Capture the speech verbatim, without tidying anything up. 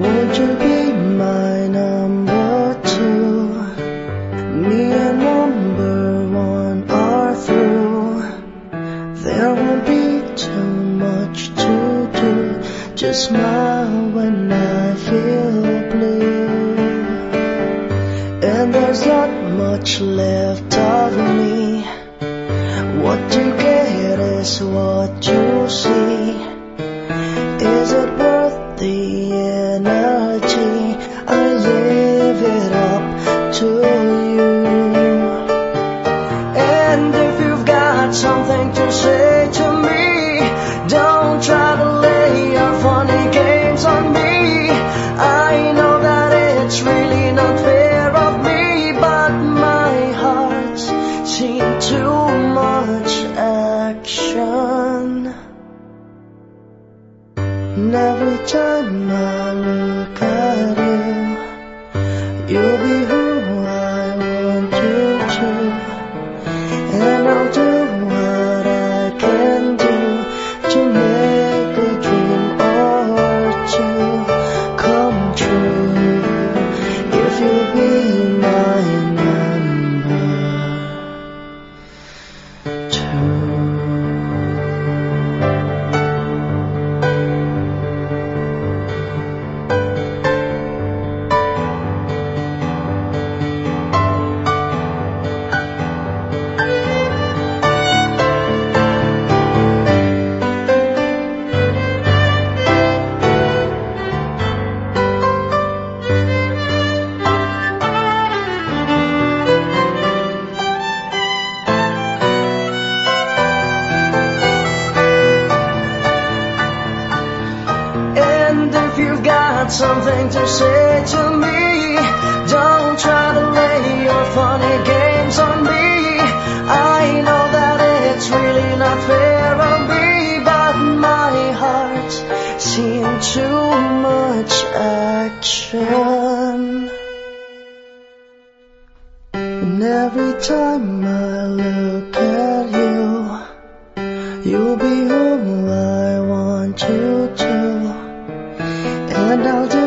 Would you be my number two? Me and number one are through. There won't be too much to do. Just smile when I feel blue. And there's not much left of me. What you get is what you see. Is it worth the energy? I leave it up to you. And if you've got something to say to me, don't try to lay your funny games on me. I know that it's really not fair of me, but my heart's seen too much action. And every time I look at you, you'll be who I want you to. And I'll do what I can do to make a dream or two come true. If you'll be my number two. Something to say to me, don't try to lay your funny games on me. I know that it's really not fair of me, but my heart's seen too much action. And every time I look at you, you'll be who I want you to. And I'll do